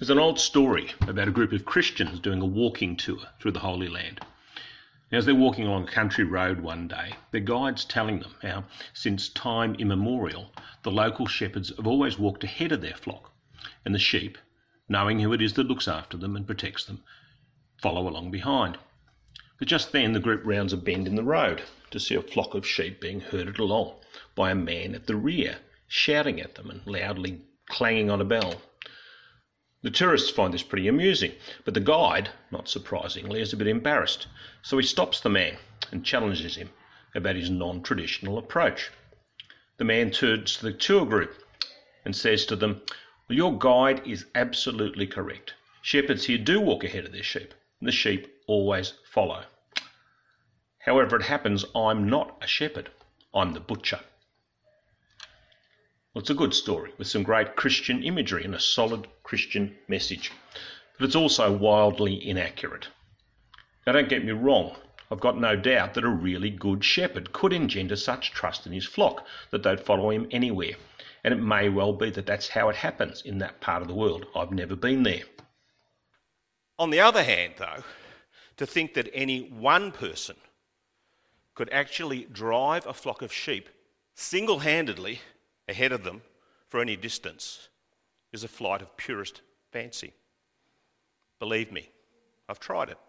There's an old story about a group of Christians doing a walking tour through the Holy Land. As they're walking along a country road one day, their guide's telling them how, since time immemorial, the local shepherds have always walked ahead of their flock, and the sheep, knowing who it is that looks after them and protects them, follow along behind. But just then the group rounds a bend in the road to see a flock of sheep being herded along by a man at the rear, shouting at them and loudly clanging on a bell. The tourists find this pretty amusing, but the guide, not surprisingly, is a bit embarrassed, so he stops the man and challenges him about his non-traditional approach. The man turns to the tour group and says to them, "Well, your guide is absolutely correct. Shepherds here do walk ahead of their sheep, and the sheep always follow. However it happens, I'm not a shepherd, I'm the butcher." Well, it's a good story with some great Christian imagery and a solid Christian message, but it's also wildly inaccurate. Now, don't get me wrong, I've got no doubt that a really good shepherd could engender such trust in his flock that they'd follow him anywhere, and it may well be that that's how it happens in that part of the world. I've never been there. On the other hand, though, to think that any one person could actually drive a flock of sheep single-handedly ahead of them for any distance is a flight of purest fancy. Believe me, I've tried it.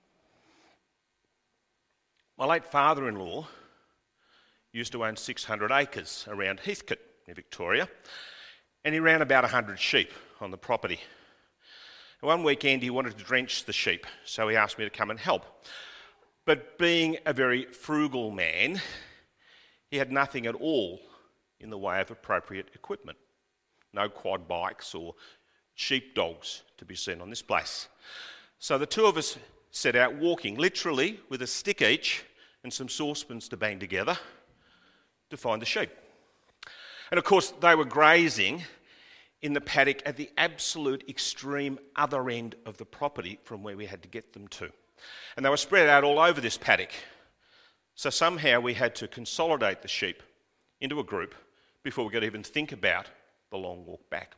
My late father-in-law used to own 600 acres around Heathcote in Victoria, and he ran about 100 sheep on the property. One weekend he wanted to drench the sheep, so he asked me to come and help. But being a very frugal man, he had nothing at all in the way of appropriate equipment. No quad bikes or sheepdogs to be seen on this place. So the two of us set out walking, literally with a stick each and some saucepans to bang together to find the sheep. And of course they were grazing in the paddock at the absolute extreme other end of the property from where we had to get them to. And they were spread out all over this paddock. So somehow we had to consolidate the sheep into a group before we could even think about the long walk back.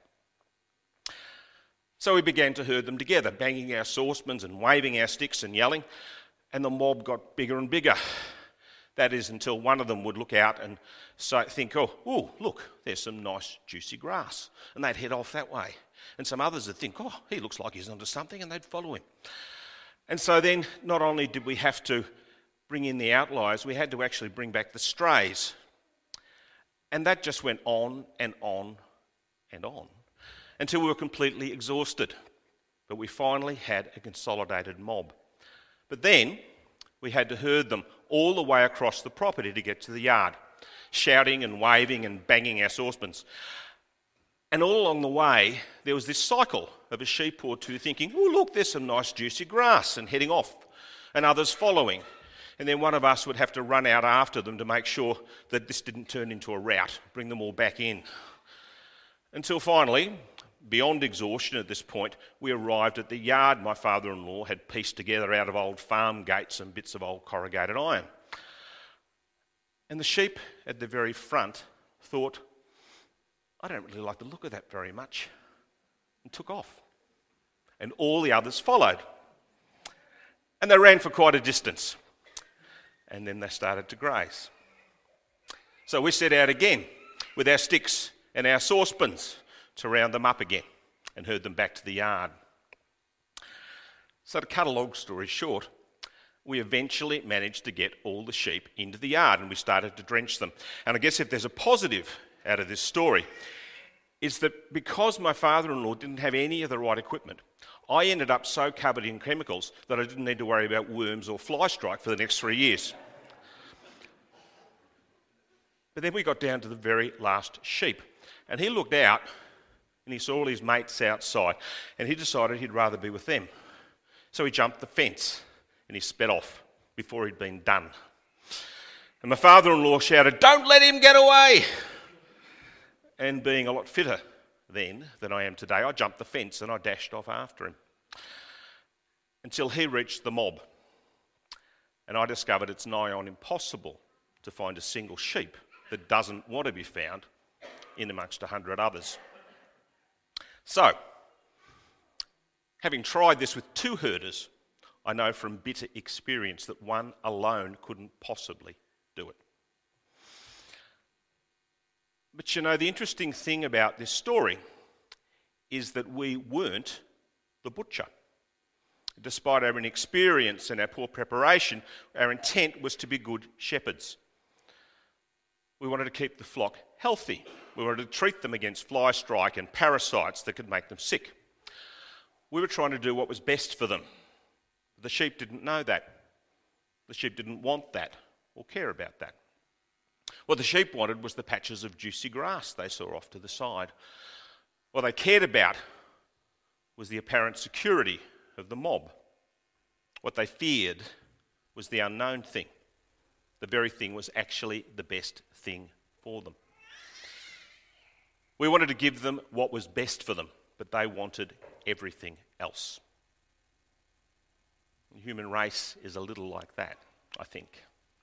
So we began to herd them together, banging our saucepans and waving our sticks and yelling, and the mob got bigger and bigger. That is, until one of them would look out and think, oh, look, there's some nice juicy grass, and they'd head off that way. And some others would think, oh, he looks like he's onto something, and they'd follow him. And so then not only did we have to bring in the outliers, we had to actually bring back the strays. And that just went on and on and on until we were completely exhausted. But we finally had a consolidated mob. But then we had to herd them all the way across the property to get to the yard, shouting and waving and banging our saucepans. And all along the way, there was this cycle of a sheep or two thinking, oh, look, there's some nice juicy grass, and heading off, and others following. And then one of us would have to run out after them to make sure that this didn't turn into a rout, bring them all back in. Until finally, beyond exhaustion at this point, we arrived at the yard my father-in-law had pieced together out of old farm gates and bits of old corrugated iron. And the sheep at the very front thought, I don't really like the look of that very much, and took off. And all the others followed. And they ran for quite a distance. And then they started to graze. So we set out again with our sticks and our saucepans to round them up again and herd them back to the yard. So to cut a long story short, we eventually managed to get all the sheep into the yard and we started to drench them. And I guess if there's a positive out of this story, is that because my father-in-law didn't have any of the right equipment, I ended up so covered in chemicals that I didn't need to worry about worms or fly strike for the next 3 years. But then we got down to the very last sheep, and he looked out and he saw all his mates outside, and he decided he'd rather be with them. So he jumped the fence and he sped off before he'd been done. And my father-in-law shouted, "Don't let him get away!" And being a lot fitter then than I am today, I jumped the fence and I dashed off after him until he reached the mob. And I discovered it's nigh on impossible to find a single sheep that doesn't want to be found in amongst 100 others. So, Having tried this with 2 herders, I know from bitter experience that one alone couldn't possibly do it. But you know, the interesting thing about this story is that we weren't the butcher. Despite our inexperience and our poor preparation, our intent was to be good shepherds. We wanted to keep the flock healthy. We wanted to treat them against fly strike and parasites that could make them sick. We were trying to do what was best for them. The sheep didn't know that. The sheep didn't want that or care about that. What the sheep wanted was the patches of juicy grass they saw off to the side. What they cared about was the apparent security of the mob. What they feared was the unknown thing. The very thing was actually the best thing for them. We wanted to give them what was best for them, but they wanted everything else. The human race is a little like that, I think.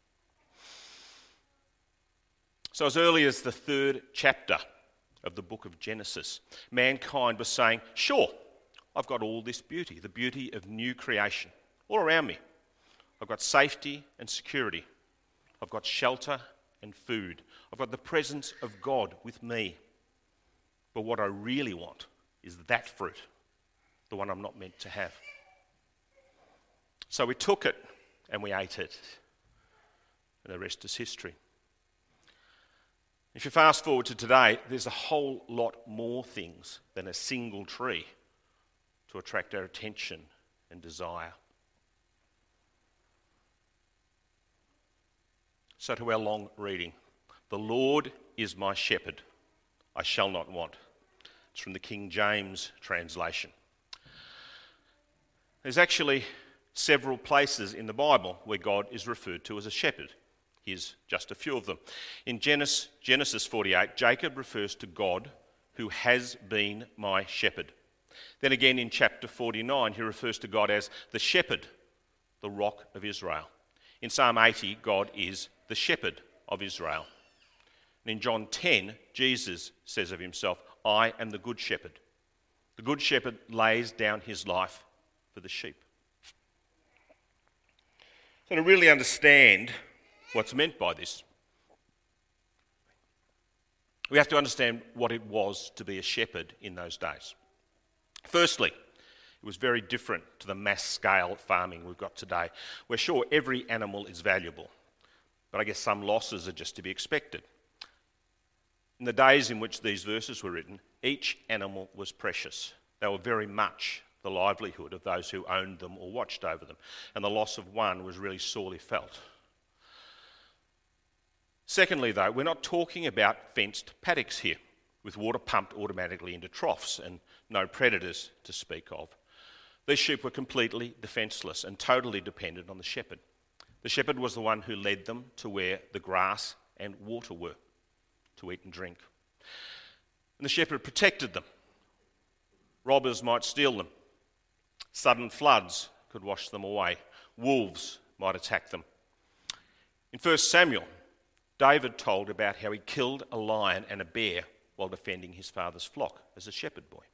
So as early as the 3rd chapter of the book of Genesis, mankind was saying, sure, I've got all this beauty, the beauty of new creation, all around me. I've got safety and security. I've got shelter and food. I've got the presence of God with me. But what I really want is that fruit, the one I'm not meant to have. So we took it and we ate it. And the rest is history. If you fast forward to today, there's a whole lot more things than a single tree to attract our attention and desire. So to our long reading, the Lord is my shepherd, I shall not want. It's from the King James translation. There's actually several places in the Bible where God is referred to as a shepherd. Here's just a few of them. In Genesis 48, Jacob refers to God who has been my shepherd. Then again in chapter 49, he refers to God as the shepherd, the rock of Israel. In Psalm 80, God is the shepherd of Israel. And in John 10, Jesus says of himself, I am the good shepherd. The good shepherd lays down his life for the sheep. So to really understand what's meant by this, we have to understand what it was to be a shepherd in those days. Firstly, it was very different to the mass-scale farming we've got today. We're sure every animal is valuable, but I guess some losses are just to be expected. In the days in which these verses were written, each animal was precious. They were very much the livelihood of those who owned them or watched over them, and the loss of one was really sorely felt. Secondly, though, we're not talking about fenced paddocks here, with water pumped automatically into troughs and no predators to speak of. These sheep were completely defenceless and totally dependent on the shepherd. The shepherd was the one who led them to where the grass and water were, to eat and drink. And the shepherd protected them. Robbers might steal them. Sudden floods could wash them away. Wolves might attack them. In 1 Samuel, David told about how he killed a lion and a bear while defending his father's flock as a shepherd boy.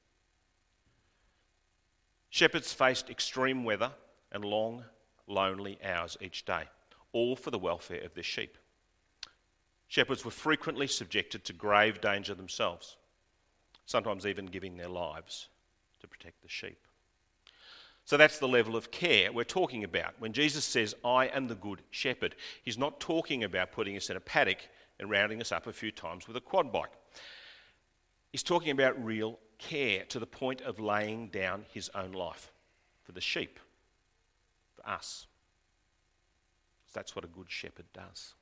Shepherds faced extreme weather and long, lonely hours each day, all for the welfare of their sheep. Shepherds were frequently subjected to grave danger themselves, sometimes even giving their lives to protect the sheep. So that's the level of care we're talking about. When Jesus says, I am the good shepherd, he's not talking about putting us in a paddock and rounding us up a few times with a quad bike. He's talking about real care to the point of laying down his own life for the sheep, for us. So that's what a good shepherd does.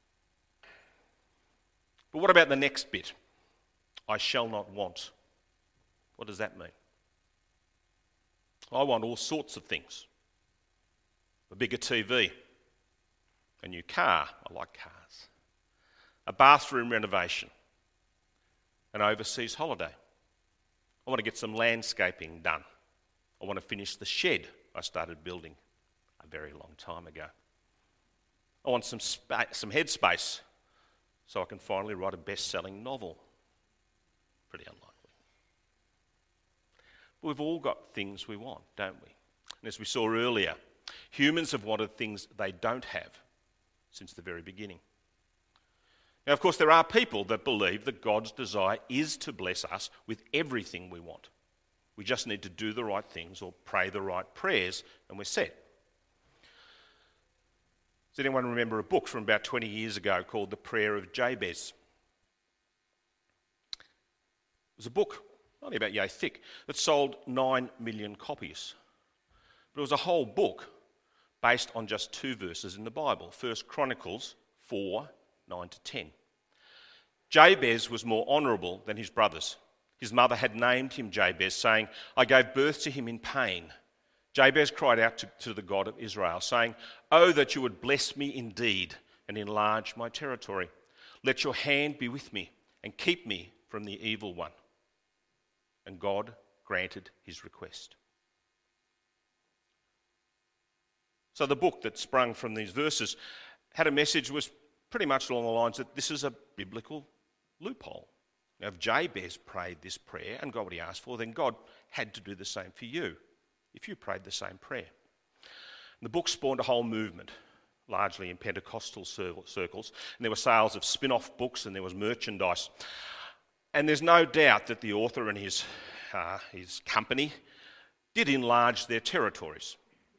But what about the next bit? I shall not want. What does that mean? I want all sorts of things. A bigger TV, a new car, I like cars, a bathroom renovation, an overseas holiday. I want to get some landscaping done. I want to finish the shed I started building a very long time ago. I want some headspace so I can finally write a best-selling novel. Pretty unlikely. But we've all got things we want, don't we? And as we saw earlier, humans have wanted things they don't have since the very beginning. Now, of course, there are people that believe that God's desire is to bless us with everything we want. We just need to do the right things or pray the right prayers and we're set. Does anyone remember a book from about 20 years ago called The Prayer of Jabez? It was a book, only about yay thick, that sold 9 million copies. But it was a whole book based on just 2 verses in the Bible, 1 Chronicles 4, 9 to 10. Jabez was more honourable than his brothers. His mother had named him Jabez, saying, "I gave birth to him in pain." Jabez cried out to the God of Israel, saying, "Oh, that you would bless me indeed and enlarge my territory. Let your hand be with me and keep me from the evil one." And God granted his request. So the book that sprung from these verses had a message was pretty much along the lines that this is a biblical loophole. Now, if Jabez prayed this prayer and got what he asked for, then God had to do the same for you if you prayed the same prayer. And the book spawned a whole movement, largely in Pentecostal circles, and there were sales of spin-off books and there was merchandise. And there's no doubt that the author and his company did enlarge their territories.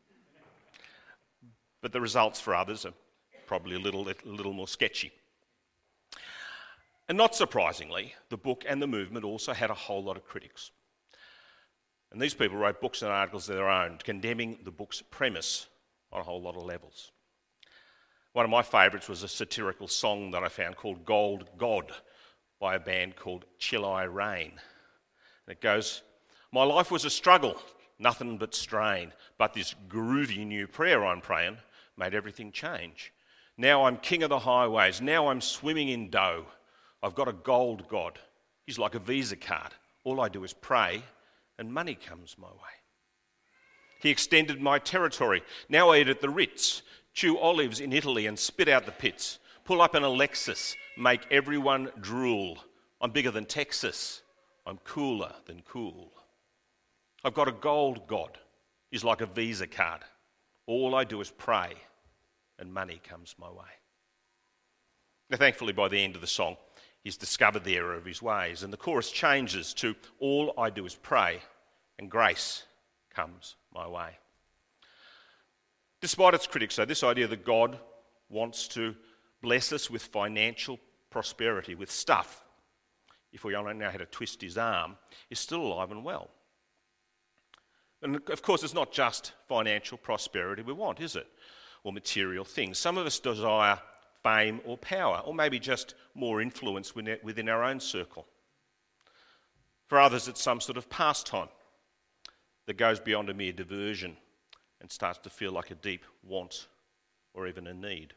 But the results for others are probably a little more sketchy. And not surprisingly, the book and the movement also had a whole lot of critics. And these people wrote books and articles of their own, condemning the book's premise on a whole lot of levels. One of my favourites was a satirical song that I found called Gold God by a band called Chili Rain. And it goes, "My life was a struggle, nothing but strain, but this groovy new prayer I'm praying made everything change. Now I'm king of the highways, now I'm swimming in dough. I've got a gold God, he's like a Visa card. All I do is pray and money comes my way. He extended my territory, now I eat at the Ritz, chew olives in Italy and spit out the pits, pull up in a Lexus, make everyone drool. I'm bigger than Texas, I'm cooler than cool. I've got a gold God, he's like a Visa card. All I do is pray and money comes my way." Now, thankfully, by the end of the song, he's discovered the error of his ways, and the chorus changes to "All I do is pray and grace comes my way." Despite its critics, though, this idea that God wants to bless us with financial prosperity, with stuff, if we only know how to twist his arm, is still alive and well. And of course, it's not just financial prosperity we want, is it? Or material things. Some of us desire fame or power, or maybe just more influence within our own circle. For others, it's some sort of pastime that goes beyond a mere diversion and starts to feel like a deep want or even a need.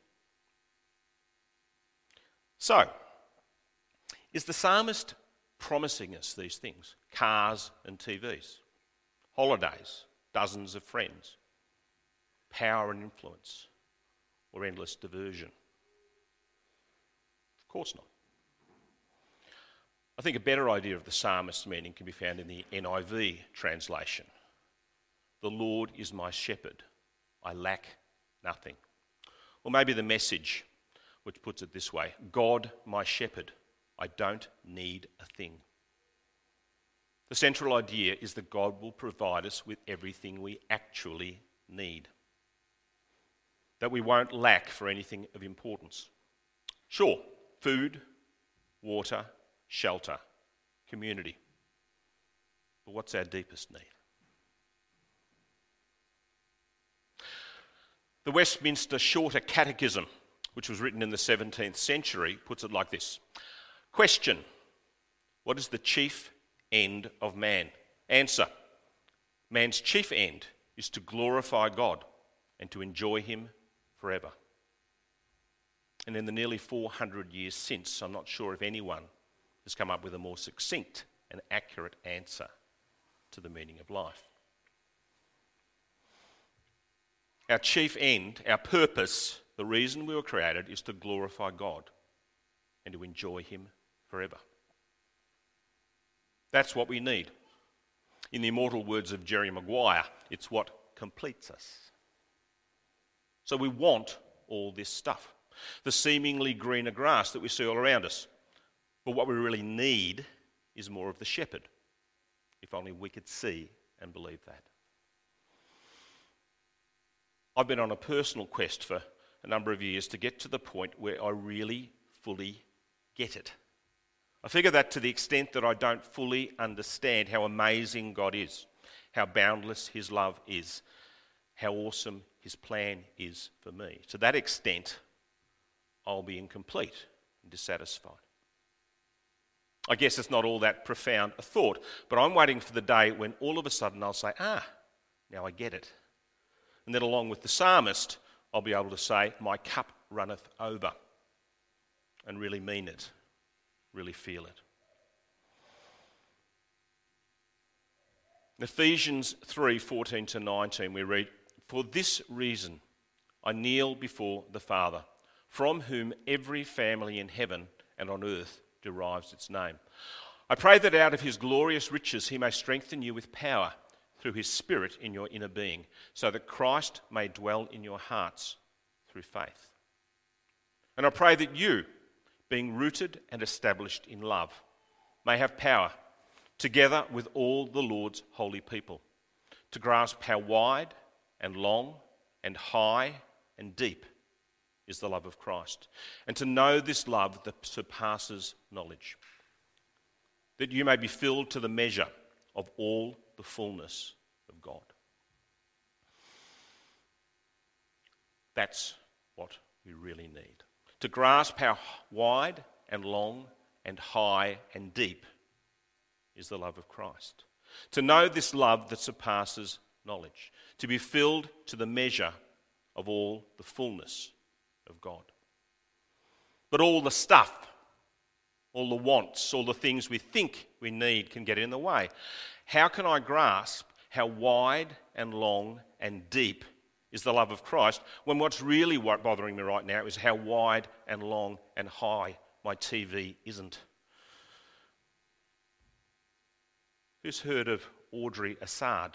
So, is the psalmist promising us these things? Cars and TVs, holidays, dozens of friends, power and influence, or endless diversion? Of course not. I think a better idea of the psalmist's meaning can be found in the NIV translation. "The Lord is my shepherd, I lack nothing." Or maybe the Message, which puts it this way: "God my shepherd, I don't need a thing." The central idea is that God will provide us with everything we actually need. That we won't lack for anything of importance. Sure, food, water, shelter, community. But what's our deepest need? The Westminster Shorter Catechism, which was written in the 17th century, puts it like this. Question: what is the chief end of man? Answer: man's chief end is to glorify God and to enjoy him forever. And in the nearly 400 years since, I'm not sure if anyone has come up with a more succinct and accurate answer to the meaning of life. Our chief end, our purpose, the reason we were created is to glorify God and to enjoy him forever. That's what we need. In the immortal words of Jerry Maguire, it's what completes us. So we want all this stuff, the seemingly greener grass that we see all around us. But what we really need is more of the shepherd. If only we could see and believe that. I've been on a personal quest for a number of years to get to the point where I really fully get it. I figure that to the extent that I don't fully understand how amazing God is, how boundless his love is, how awesome his plan is for me. To that extent, I'll be incomplete and dissatisfied. I guess it's not all that profound a thought, but I'm waiting for the day when all of a sudden I'll say, now I get it. And then along with the psalmist, I'll be able to say, my cup runneth over, and really mean it, really feel it. In Ephesians 3:14-19 we read, "For this reason I kneel before the Father, from whom every family in heaven and on earth derives its name. I pray that out of his glorious riches he may strengthen you with power through his Spirit in your inner being, so that Christ may dwell in your hearts through faith. And I pray that you, being rooted and established in love, may have power, together with all the Lord's holy people, to grasp how wide and long and high and deep is the love of Christ, and to know this love that surpasses knowledge, that you may be filled to the measure of all the fullness of God." That's what we really need. To grasp how wide and long and high and deep is the love of Christ. To know this love that surpasses knowledge. To be filled to the measure of all the fullness of God. But all the stuff, all the wants, all the things we think we need can get in the way. How can I grasp how wide and long and deep is the love of Christ when what's really bothering me right now is how wide and long and high my TV isn't? Who's heard of Audrey Assad?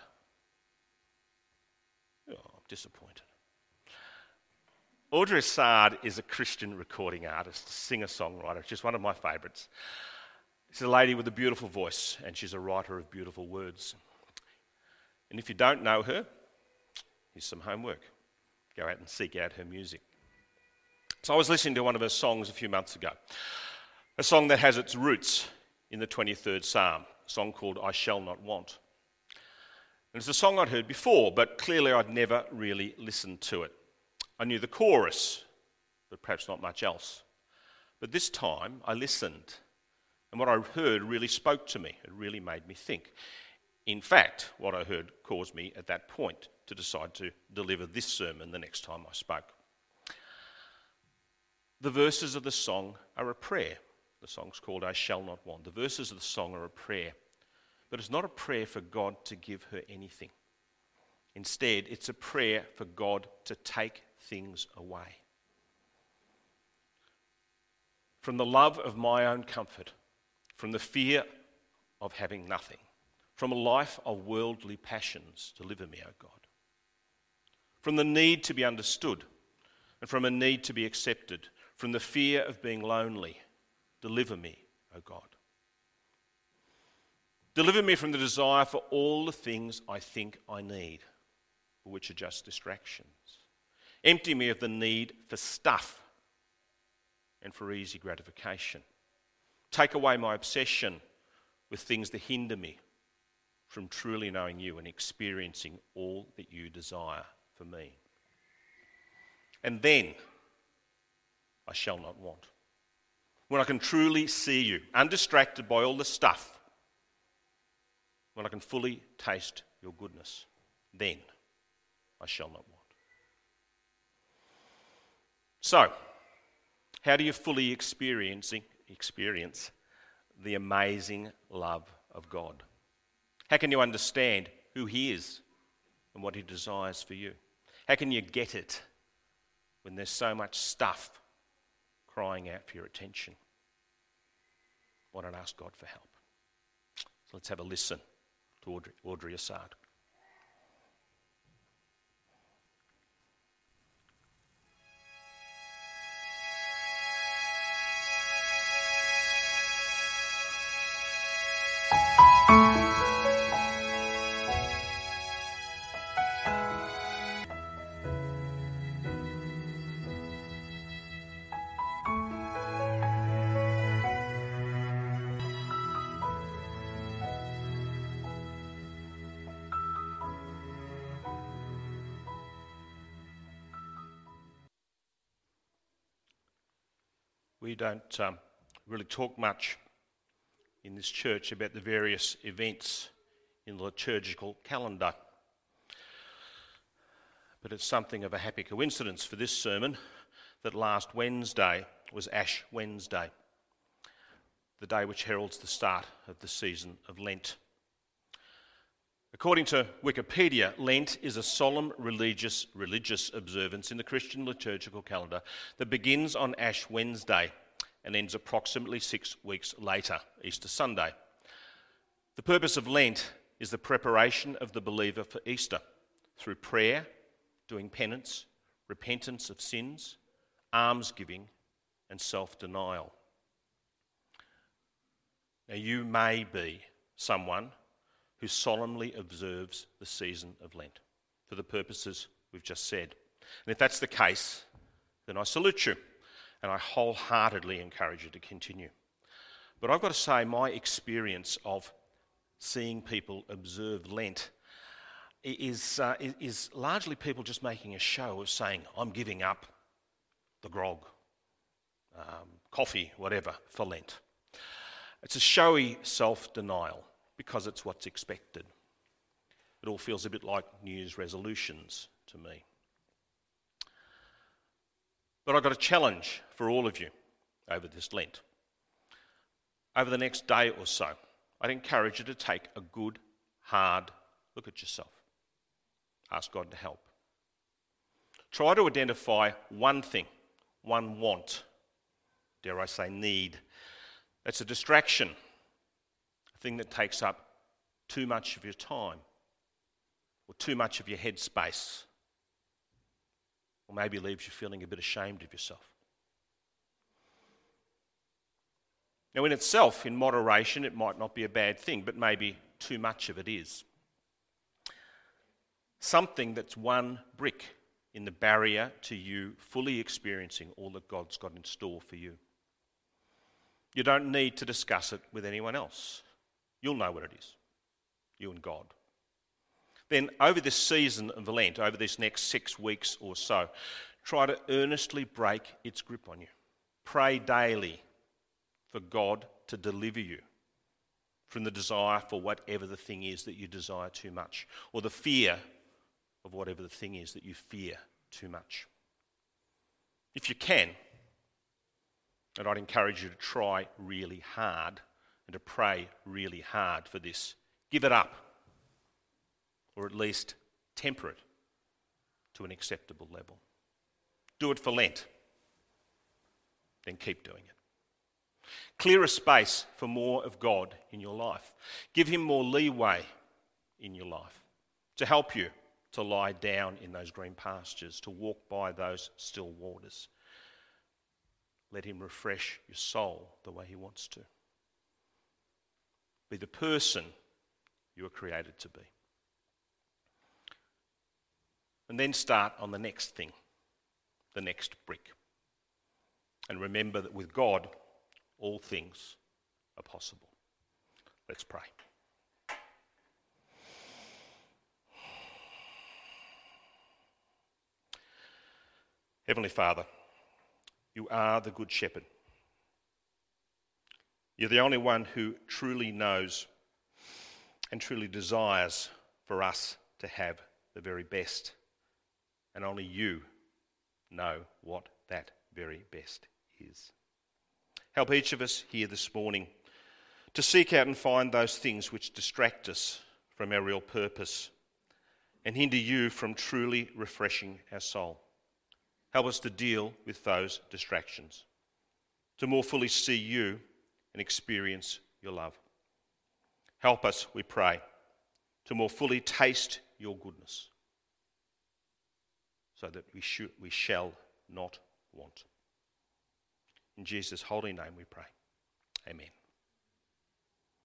Oh, I'm disappointed. Audrey Assad is a Christian recording artist, singer-songwriter. She's one of my favourites. She's a lady with a beautiful voice, and she's a writer of beautiful words. And if you don't know her, here's some homework. Go out and seek out her music. So I was listening to one of her songs a few months ago, a song that has its roots in the 23rd Psalm, a song called "I Shall Not Want." And it's a song I'd heard before, but clearly I'd never really listened to it. I knew the chorus, but perhaps not much else. But this time I listened, and what I heard really spoke to me. It really made me think. In fact, what I heard caused me at that point to decide to deliver this sermon the next time I spoke. The verses of the song are a prayer. The song's called "I Shall Not Want." The verses of the song are a prayer. But it's not a prayer for God to give her anything. Instead, it's a prayer for God to take things away. From the love of my own comfort, from the fear of having nothing, from a life of worldly passions, deliver me, O God. From the need to be understood, and from a need to be accepted, from the fear of being lonely, deliver me, O God. Deliver me from the desire for all the things I think I need, but which are just distractions. Empty me of the need for stuff and for easy gratification. Take away my obsession with things that hinder me from truly knowing you and experiencing all that you desire for me. And then I shall not want. When I can truly see you, undistracted by all the stuff, when I can fully taste your goodness, then I shall not want. So, how do you fully experience the amazing love of God? How can you understand who he is and what he desires for you? How can you get it when there's so much stuff crying out for your attention? Why don't ask God for help? So let's have a listen to to Audrey Assad. We don't really talk much in this church about the various events in the liturgical calendar. But it's something of a happy coincidence for this sermon that last Wednesday was Ash Wednesday, the day which heralds the start of the season of Lent. According to Wikipedia, Lent is a solemn religious observance in the Christian liturgical calendar that begins on Ash Wednesday and ends approximately 6 weeks later, Easter Sunday. The purpose of Lent is the preparation of the believer for Easter through prayer, doing penance, repentance of sins, almsgiving, and self-denial. Now, you may be someone who solemnly observes the season of Lent for the purposes we've just said. And if that's the case, then I salute you, and I wholeheartedly encourage you to continue. But I've got to say, my experience of seeing people observe Lent is largely people just making a show of saying, I'm giving up the grog, coffee, whatever, for Lent. It's a showy self-denial because it's what's expected. It all feels a bit like New Year's resolutions to me. But I've got a challenge for all of you over this Lent. Over the next day or so, I'd encourage you to take a good, hard look at yourself. Ask God to help. Try to identify one thing, one want, dare I say need, that's a distraction, a thing that takes up too much of your time or too much of your headspace, or maybe leaves you feeling a bit ashamed of yourself. Now, in itself, in moderation, it might not be a bad thing, but maybe too much of it is. Something that's one brick in the barrier to you fully experiencing all that God's got in store for you. You don't need to discuss it with anyone else. You'll know what it is, you and God. Then over this season of Lent, over this next 6 weeks or so, try to earnestly break its grip on you. Pray daily for God to deliver you from the desire for whatever the thing is that you desire too much, or the fear of whatever the thing is that you fear too much. If you can, and I'd encourage you to try really hard and to pray really hard for this. Give it up, or at least temper it to an acceptable level. Do it for Lent, then keep doing it. Clear a space for more of God in your life. Give him more leeway in your life to help you to lie down in those green pastures, to walk by those still waters. Let him refresh your soul the way he wants to. Be the person you were created to be. And then start on the next thing, the next brick. And remember that with God, all things are possible. Let's pray. Heavenly Father, you are the Good Shepherd. You're the only one who truly knows and truly desires for us to have the very best. And only you know what that very best is. Help each of us here this morning to seek out and find those things which distract us from our real purpose and hinder you from truly refreshing our soul. Help us to deal with those distractions, to more fully see you and experience your love. Help us, we pray, to more fully taste your goodness, so that we shall not want. In Jesus' holy name we pray. Amen.